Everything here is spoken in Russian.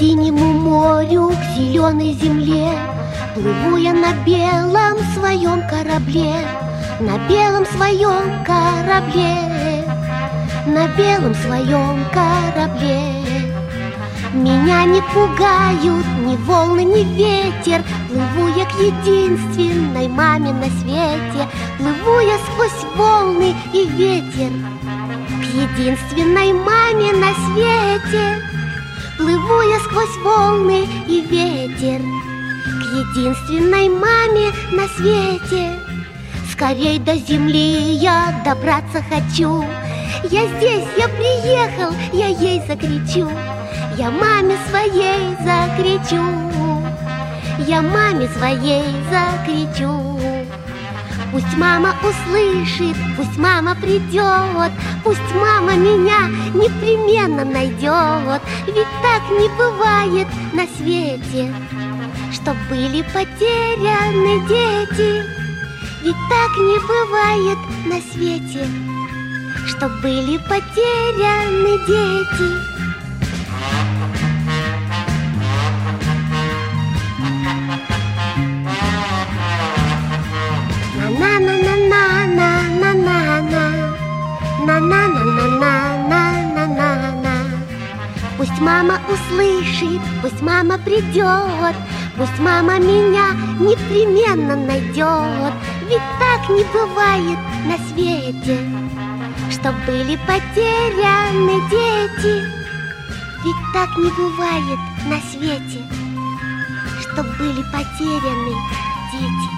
синему морю, к зеленой земле плыву я на белом своем корабле, на белом своем корабле, на белом своем корабле. Меня не пугают ни волны, ни ветер. Плыву я к единственной маме на свете. Плыву я сквозь волны и ветер к единственной маме на свете. Плыву я сквозь волны и ветер к единственной маме на свете. Скорей до земли я добраться хочу. Я здесь, я приехал, я ей закричу. Я маме своей закричу. Я маме своей закричу. Пусть мама услышит, пусть мама придет, пусть мама меня непременно найдет. Ведь так не бывает на свете, чтоб были потеряны дети. Ведь так не бывает на свете, чтоб были потеряны дети. Пусть мама услышит, пусть мама придет, пусть мама меня непременно найдет. Ведь так не бывает на свете, чтоб были потеряны дети. Ведь так не бывает на свете, чтоб были потеряны дети.